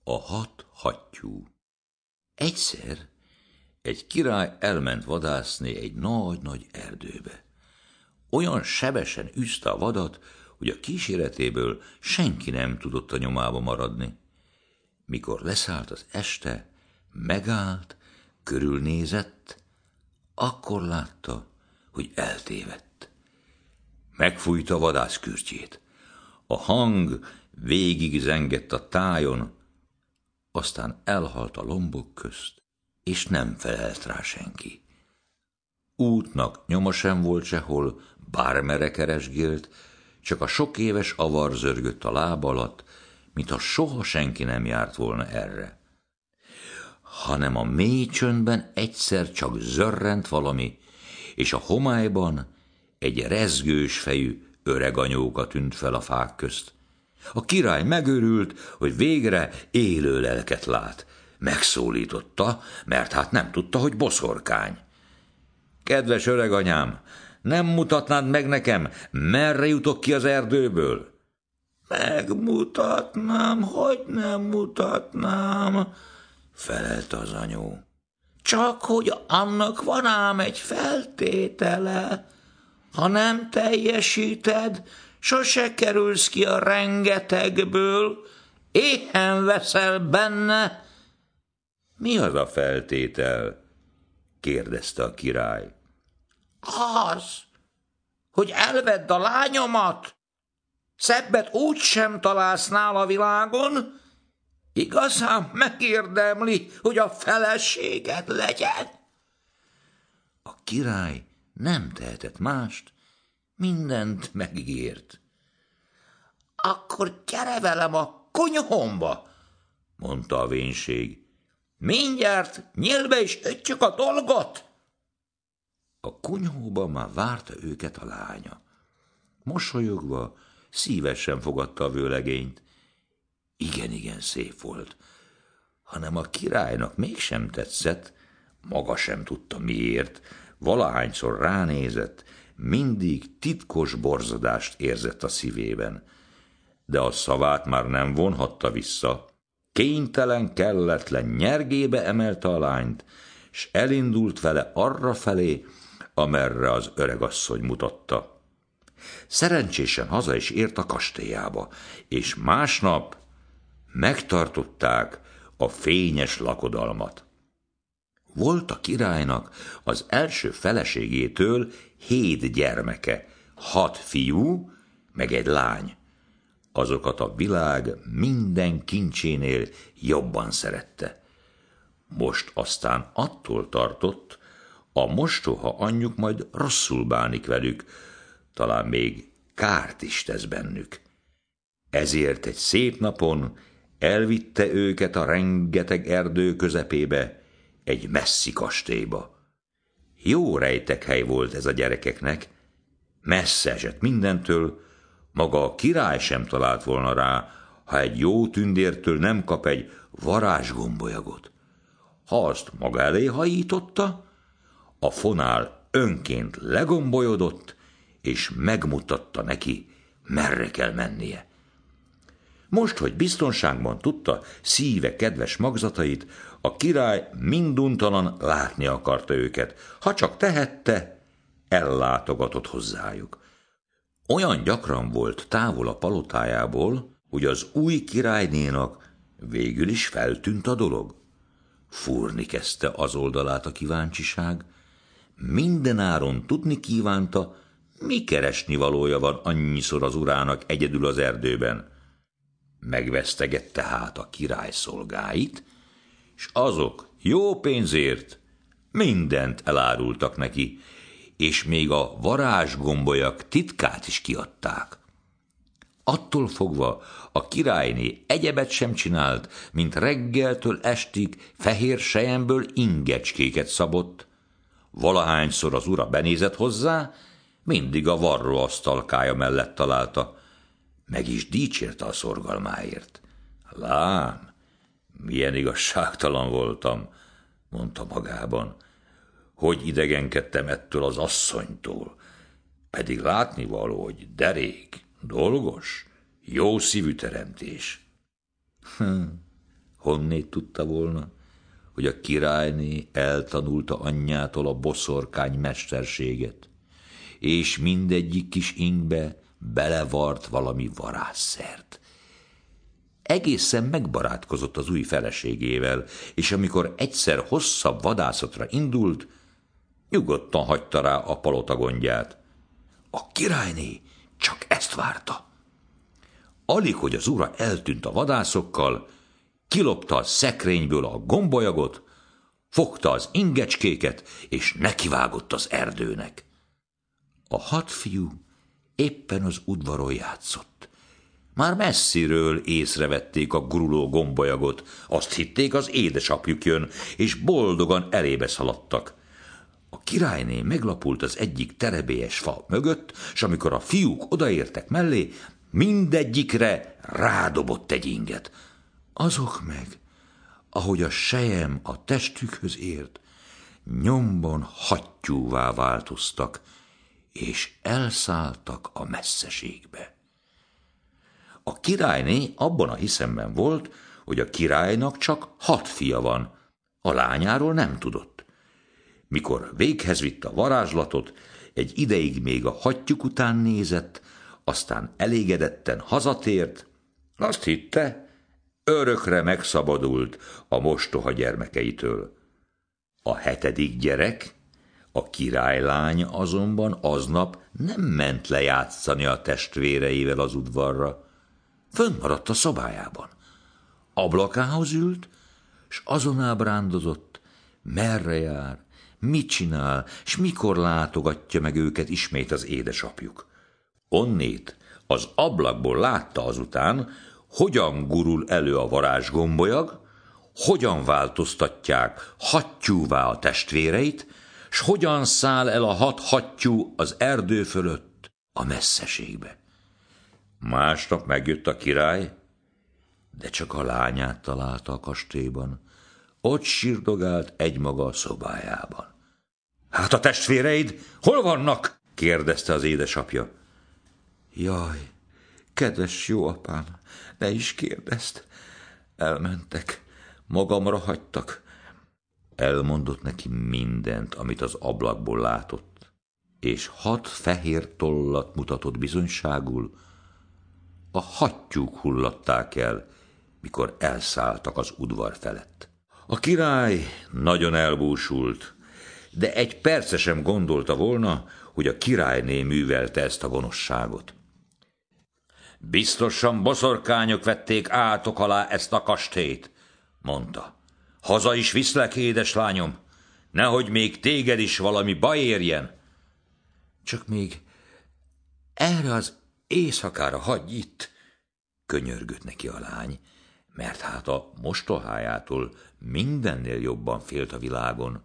A 6 hattyú. Egyszer egy király elment vadászni egy nagy-nagy erdőbe. Olyan sebesen üzte a vadat, hogy a kíséretéből senki nem tudott a nyomába maradni. Mikor leszállt az este, megállt, körülnézett, akkor látta, hogy eltévedt. Megfújta a vadász kürtjét. A hang végig zengett a tájon, aztán elhalt a lombok közt, és nem felelt rá senki. Útnak nyoma sem volt sehol, bármerre keresgélt, csak a sok éves avar zörgött a láb alatt, mintha soha senki nem járt volna erre. Hanem a mély csöndben egyszer csak zörrent valami, és a homályban egy rezgős fejű öreg anyóka tűnt fel a fák közt. A király megőrült, hogy végre élő lelket lát. Megszólította, mert hát nem tudta, hogy boszorkány. Kedves öreganyám, nem mutatnád meg nekem, merre jutok ki az erdőből? Megmutatnám, hogy nem mutatnám, felelte az anyó. Csak hogy annak van ám egy feltétele. Ha nem teljesíted, sose kerülsz ki a rengetegből, éhen veszel benne. Mi az a feltétel? Kérdezte a király. Az, hogy elvedd a lányomat. Szebbet úgy sem találsz nála a világon, igazán megérdemli, hogy a feleséged legyen. A király nem tehetett mást, mindent megígért. Akkor gyere velem a konyhomba, mondta a vénség. Mindjárt nyílbe is ötjük a dolgot. A kunyhóban már várta őket a lánya. Mosolyogva, szívesen fogadta a vőlegényt. Igen, szép volt, hanem a királynak mégsem tetszett, maga sem tudta miért, valahányszor ránézett, mindig titkos borzadást érzett a szívében. De a szavát már nem vonhatta vissza. Kénytelen, kelletlen nyergébe emelte a lányt, s elindult vele arra felé, amerre az öregasszony mutatta. Szerencsésen haza is ért a kastélyába, és másnap megtartották a fényes lakodalmat. Volt a királynak az első feleségétől 7 gyermeke, 6 fiú, meg egy lány. Azokat a világ minden kincsénél jobban szerette. Most aztán attól tartott, a mostoha anyjuk majd rosszul bánik velük, talán még kárt is tesz bennük. Ezért egy szép napon elvitte őket a rengeteg erdő közepébe, egy messzi kastélyba. Jó rejtekhely volt ez a gyerekeknek, messze esett mindentől, maga a király sem talált volna rá, ha egy jó tündértől nem kap egy varázsgombolyagot. Ha azt maga elé hajította, a fonál önként legombolyodott, és megmutatta neki, merre kell mennie. Most, hogy biztonságban tudta szíve kedves magzatait, a király minduntalan látni akarta őket. Ha csak tehette, ellátogatott hozzájuk. Olyan gyakran volt távol a palotájából, hogy az új királynénak végül is feltűnt a dolog. Fúrni kezdte az oldalát a kíváncsiság, mindenáron tudni kívánta, mi keresnivalója van annyiszor az urának egyedül az erdőben. Megvesztegette hát a király szolgáit, s azok jó pénzért mindent elárultak neki, és még a varázsgombolyak titkát is kiadták. Attól fogva a királyné egyebet sem csinált, mint reggeltől estig fehér selyemből ingecskéket szabott. Valahányszor az ura benézett hozzá, mindig a varróasztalkája mellett találta, meg is dicsérte a szorgalmáért. Lám, milyen igazságtalan voltam, mondta magában, hogy idegenkedtem ettől az asszonytól, pedig látnivaló, hogy derék, dolgos, jó szívű teremtés. Honnét tudta volna, hogy a királyné eltanulta anyjától a boszorkány mesterséget, és mindegyik kis ingbe belevart valami varázsszert. Egészen megbarátkozott az új feleségével, és amikor egyszer hosszabb vadászatra indult, nyugodtan hagyta rá a palota gondját. A királyné csak ezt várta. Alig, hogy az ura eltűnt a vadászokkal, kilopta a szekrényből a gombolyagot, fogta az ingecskéket, és nekivágott az erdőnek. A 6 fiú éppen az udvaron játszott. Már messziről észrevették a guruló gombolyagot, azt hitték, az édesapjuk jön, és boldogan elébe szaladtak. A királyné meglapult az egyik terebélyes fa mögött, s amikor a fiúk odaértek mellé, mindegyikre rádobott egy inget. Azok meg, ahogy a sejem a testükhöz ért, nyomban hattyúvá változtak, és elszálltak a messzeségbe. A királyné abban a hiszemben volt, hogy a királynak csak 6 fia van, a lányáról nem tudott. Mikor véghez vitte a varázslatot, egy ideig még a hattyúk után nézett, aztán elégedetten hazatért, azt hitte, örökre megszabadult a mostoha gyermekeitől. A 7. gyerek, a királylány azonban aznap nem ment lejátszani a testvéreivel az udvarra. Fönnmaradt a szobájában. Ablakához ült, s azon ábrándozott, merre jár, mit csinál, s mikor látogatja meg őket ismét az édesapjuk. Onnét az ablakból látta azután, hogyan gurul elő a varázsgombolyag, hogyan változtatják hattyúvá a testvéreit, s hogyan száll el a 6 hattyú az erdő fölött a messzeségbe. Másnap megjött a király, de csak a lányát találta a kastélyban. Ott sírdogált egymaga a szobájában. Hát a testvéreid hol vannak? kérdezte az édesapja. Jaj, kedves jó apám, ne is kérdezd. Elmentek, magamra hagytak. Elmondott neki mindent, amit az ablakból látott, és 6 fehér tollat mutatott bizonyságul. A hattyúk hullatták el, mikor elszálltak az udvar felett. A király nagyon elbúsult, de egy perce sem gondolta volna, hogy a királyné művelte ezt a gonoszságot. Biztosan boszorkányok vették átok alá ezt a kastélyt, mondta. Haza is viszlek, édeslányom, nehogy még téged is valami baj érjen. Csak még erre az éjszakára hagyj itt, könyörgött neki a lány, mert hát a mostohájától mindennél jobban félt a világon.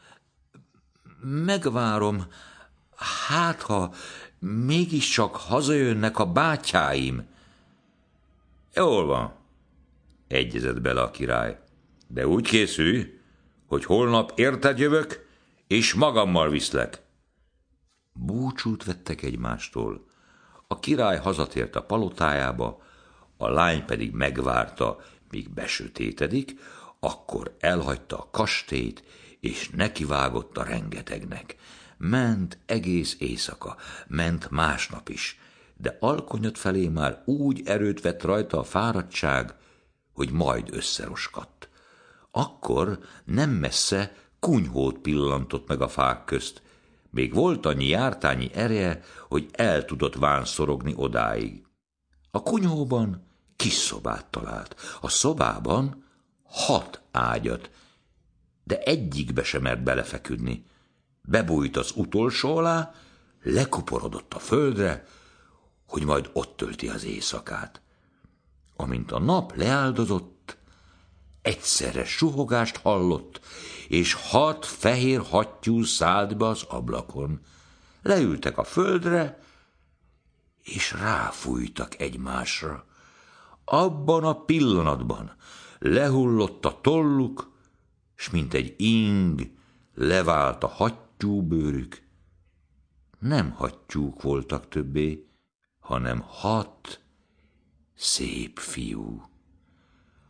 Megvárom, hát ha mégiscsak hazajönnek a bátyáim. Jól van, egyezett bele a király, de úgy készülj, hogy holnap érted jövök, és magammal viszlek. Búcsút vettek egymástól. A király hazatért a palotájába, a lány pedig megvárta, míg besötétedik, akkor elhagyta a kastélyt, és nekivágott a rengetegnek. Ment egész éjszaka, ment másnap is, de alkonyat felé már úgy erőt vett rajta a fáradtság, hogy majd összeroskadt. Akkor nem messze kunyhót pillantott meg a fák közt. Még volt annyi jártányi ereje, hogy el tudott vánszorogni odáig. A kunyhóban kis szobát talált. A szobában 6 ágyat, de egyikbe sem mert belefeküdni. Bebújt az utolsó alá, lekuporodott a földre, hogy majd ott tölti az éjszakát. Amint a nap leáldozott, egyszerre suhogást hallott, és 6 fehér hattyú szállt be az ablakon. Leültek a földre, és ráfújtak egymásra. Abban a pillanatban lehullott a tolluk, s mint egy ing levált a hattyúbőrük. Nem hattyúk voltak többé, hanem 6 szép fiú. A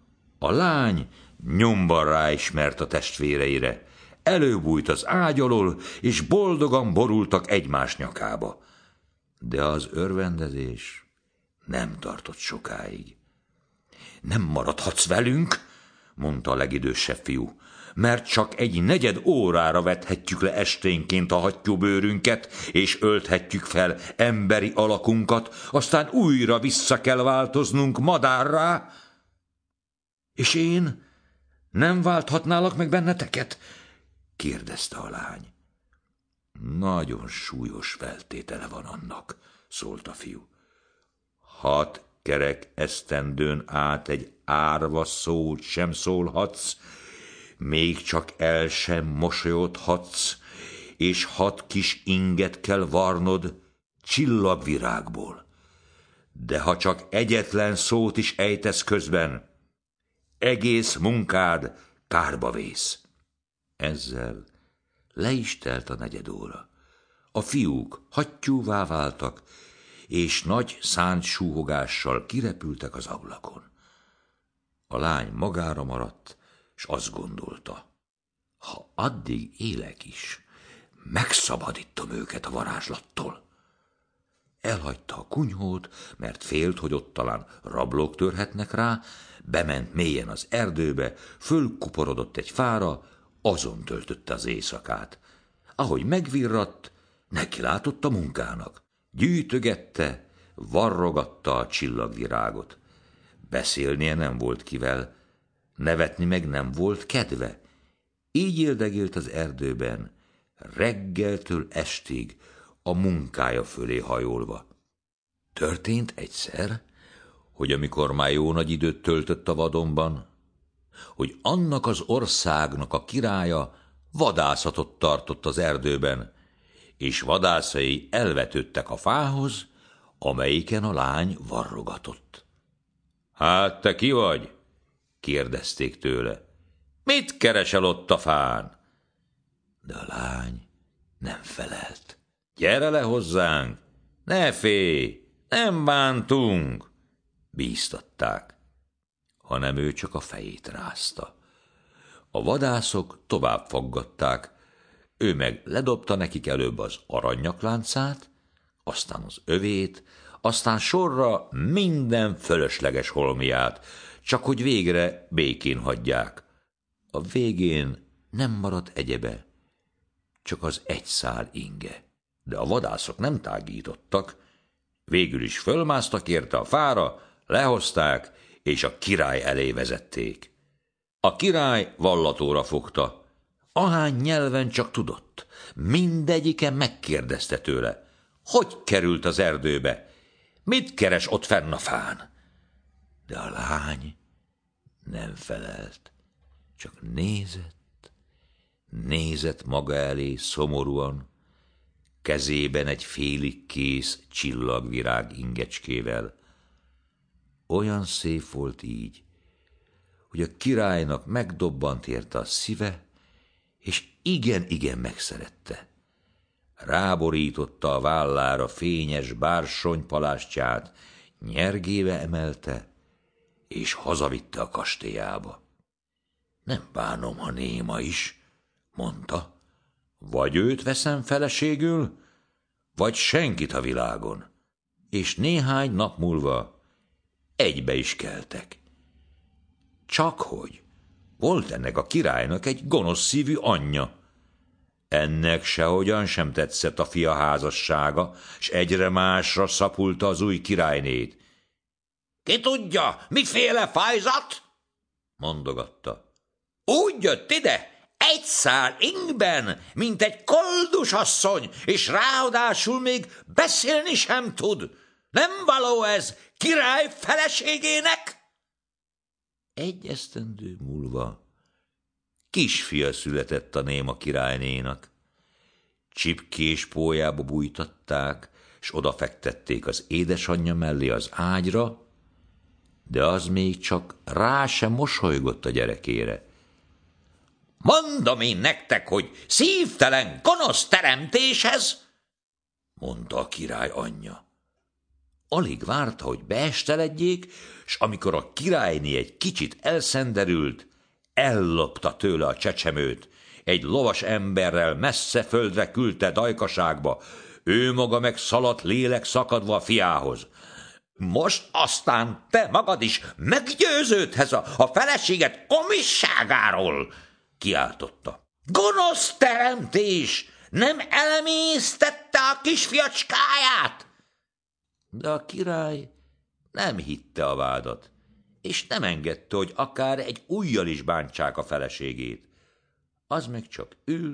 A lány nyomban ráismert a testvéreire, előbújt az ágy alól, és boldogan borultak egymás nyakába. De az örvendezés nem tartott sokáig. Nem maradhatsz velünk, mondta a legidősebb fiú, mert csak egy negyed órára vethetjük le esténként a hattyúbőrünket, és ölthetjük fel emberi alakunkat, aztán újra vissza kell változnunk madárrá. És én nem válthatnálak meg benneteket? kérdezte a lány. Nagyon súlyos feltétele van annak, szólt a fiú. 6 kerek esztendőn át egy árva szót sem szólhatsz, még csak el sem mosolyodhatsz, és 6 kis inget kell varnod csillagvirágból. De ha csak egyetlen szót is ejtesz közben, egész munkád kárba vész. Ezzel le is telt a negyed óra. A fiúk hattyúvá váltak, és nagy szánt súhogással kirepültek az ablakon. A lány magára maradt, s azt gondolta, ha addig élek is, megszabadítom őket a varázslattól. Elhagyta a kunyhót, mert félt, hogy ott talán rablók törhetnek rá, bement mélyen az erdőbe, fölkuporodott egy fára, azon töltötte az éjszakát. Ahogy megvirratt, neki látott a munkának. Gyűjtögette, varrogatta a csillagvirágot. Beszélnie nem volt kivel, nevetni meg nem volt kedve. Így éldegélt az erdőben, reggeltől estig, a munkája fölé hajolva. Történt egyszer, hogy amikor már jó nagy időt töltött a vadonban, hogy annak az országnak a királya vadászatot tartott az erdőben, és vadászai elvetődtek a fához, amelyiken a lány varrogatott. Hát te ki vagy? kérdezték tőle. Mit keresel ott a fán? De a lány nem felelt. Gyere le hozzánk, ne félj, nem bántunk, bíztatták, hanem ő csak a fejét rázta. A vadászok tovább faggatták, ő meg ledobta nekik előbb az aranynyakláncát, aztán az övét, aztán sorra minden fölösleges holmiát, csak hogy végre békén hagyják. A végén nem maradt egyebe, csak az egy szál inge. De a vadászok nem tágítottak, végül is fölmásztak érte a fára, lehozták, és a király elé vezették. A király vallatóra fogta, ahány nyelven csak tudott. Mindegyike megkérdezte tőle, hogy került az erdőbe, mit keres ott fenn a fán. De a lány nem felelt, csak nézett maga elé szomorúan, kezében egy félig kész csillagvirág ingecskével. Olyan szép volt így, hogy a királynak megdobbant érte a szíve, és igen megszerette. Ráborította a vállára fényes bársonypalástját, nyergébe emelte, és hazavitte a kastélyába. Nem bánom, ha néma is, mondta, vagy őt veszem feleségül, vagy senkit a világon. És néhány nap múlva egybe is keltek. Csakhogy volt ennek a királynak egy gonosz szívű anyja. Ennek sehogyan sem tetszett a fia házassága, s egyre másra szapulta az új királynét. Ki tudja, miféle fájzat? Mondogatta. Úgy jött ide, egy szál ingben, mint egy koldus asszony, és ráadásul még beszélni sem tud. Nem való ez király feleségének? Egy esztendő múlva kisfia született a néma királynénak. Csipkés pólyába bújtatták, s odafektették az édesanyja mellé az ágyra, de az még csak rá sem mosolygott a gyerekére. Mondom én nektek, hogy szívtelen, gonosz teremtés ez, mondta a király anyja. Alig várta, hogy beesteledjék, s amikor a királyné egy kicsit elszenderült, ellopta tőle a csecsemőt, egy lovas emberrel messze földre küldte dajkaságba, ő maga meg szaladt lélek szakadva a fiához. Most aztán te magad is meggyőződhetsz a feleséget komisságáról, kiáltotta. Gonosz teremtés! Nem elemésztette a kisfiacskáját? De a király nem hitte a vádat, és nem engedte, hogy akár egy ujjal is bántsák a feleségét. Az meg csak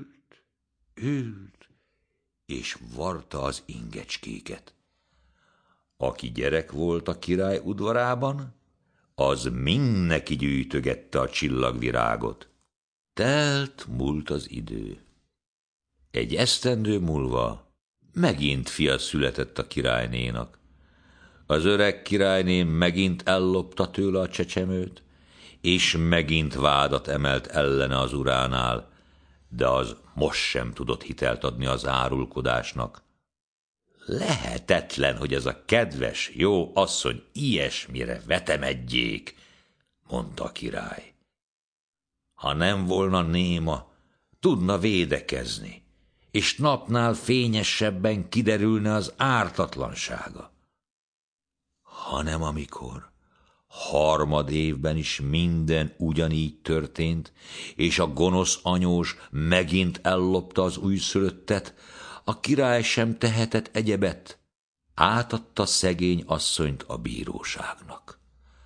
ült, és varta az ingecskéket. Aki gyerek volt a király udvarában, az mindenki gyűjtögette a csillagvirágot. Múlt az idő. Egy esztendő múlva megint fia született a királynénak. Az öreg királyné megint ellopta tőle a csecsemőt, és megint vádat emelt ellene az uránál, de az most sem tudott hitelt adni az árulkodásnak. Lehetetlen, hogy ez a kedves, jó asszony ilyesmire vetemedjék, mondta a király. Ha nem volna néma, tudna védekezni, és napnál fényesebben kiderülne az ártatlansága. Hanem amikor harmadévben is minden ugyanígy történt, és a gonosz anyós megint ellopta az újszülöttet, a király sem tehetett egyebet, átadta szegény asszonyt a bíróságnak.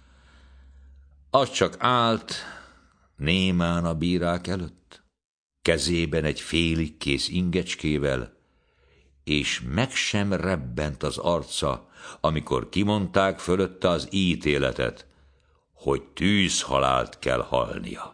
Az csak állt némán a bírák előtt, kezében egy félig kész ingecskével, és meg sem rebbent az arca, amikor kimondták fölötte az ítéletet, hogy tűzhalált kell halnia.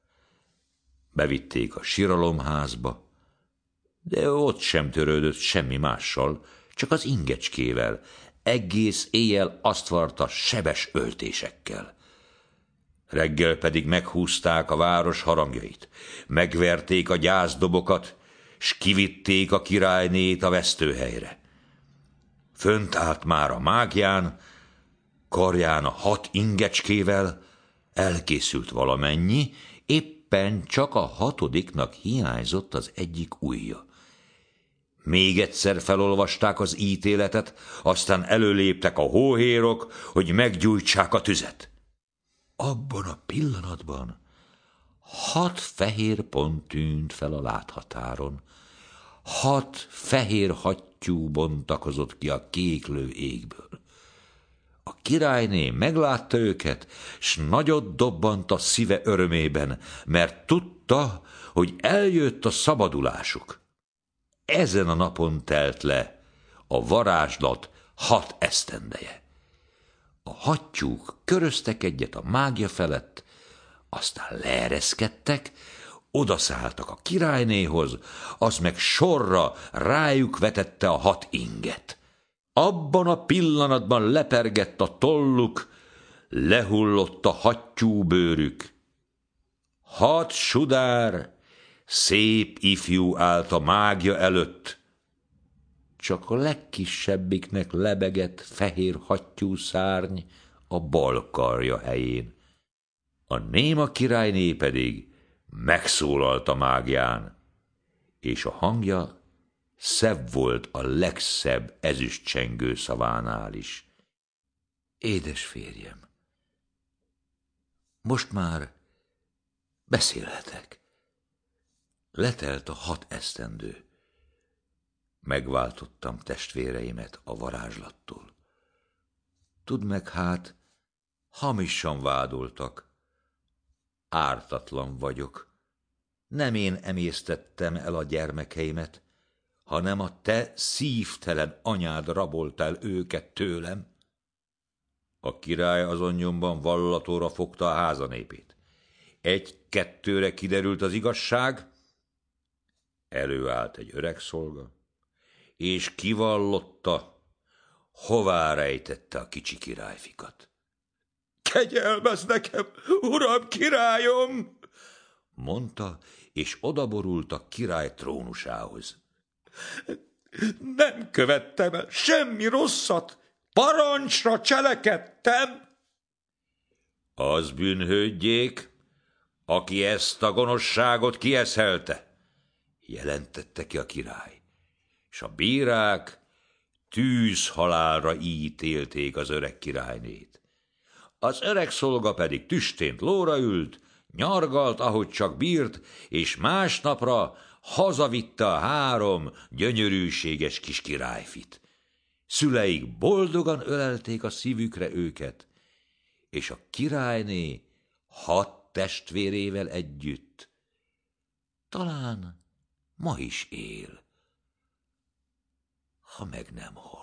Bevitték a siralomházba, de ott sem törődött semmi mással, csak az ingecskével, egész éjjel azt varta sebes öltésekkel. Reggel pedig meghúzták a város harangjait, megverték a gyászdobokat, s kivitték a királynét a vesztőhelyre. Fönt állt már a mágián, karján a 6 ingecskével, elkészült valamennyi, éppen csak a 6. hiányzott az egyik ujja. Még egyszer felolvasták az ítéletet, aztán előléptek a hóhérok, hogy meggyújtsák a tüzet. Abban a pillanatban 6 fehér pont tűnt fel a láthatáron. 6 fehér hattyú bontakozott ki a kéklő égből. A királyné meglátta őket, s nagyot dobbant a szíve örömében, mert tudta, hogy eljött a szabadulásuk. Ezen a napon telt le a varázslat 6 esztendeje. A hattyúk köröztek egyet a mágia felett, aztán leereszkedtek, odaszálltak a királynéhoz, az meg sorra rájuk vetette a 6 inget. Abban a pillanatban lepergett a tolluk, lehullott a hattyúbőrük. 6 sudár, szép ifjú állt a mágia előtt, csak a legkisebbiknek lebegett fehér hattyúszárny a bal karja helyén. A néma királyné pedig megszólalt a mágián, és a hangja szebb volt a legszebb ezüstcsengő szavánál is. Édes férjem, most már beszélhetek. Letelt a 6 esztendő. Megváltottam testvéreimet a varázslattól. Tudd meg hát, hamisan vádoltak. Ártatlan vagyok. Nem én emésztettem el a gyermekeimet, hanem a te szívtelen anyád rabolta el őket tőlem. A király azon nyomban vallatóra fogta a házanépét. 1-2-re kiderült az igazság, előállt egy öreg szolga, és kivallotta, hová rejtette a kicsi királyfikat. Kegyelmezz nekem, uram, királyom! mondta, és odaborult a király trónusához. Nem követtem el semmi rosszat, Parancsra cselekedtem. Az bűnhődjék, aki ezt a gonoszságot kieszelte, jelentette ki a király, és a bírák tűzhalálra ítélték az öreg királynét. Az öreg szolga pedig tüstént lóra ült, nyargalt, ahogy csak bírt, és másnapra hazavitte a 3 gyönyörűséges kis királyfit. Szüleik boldogan ölelték a szívükre őket, és a királyné 6 testvérével együtt talán ma is él, ha meg nem hal.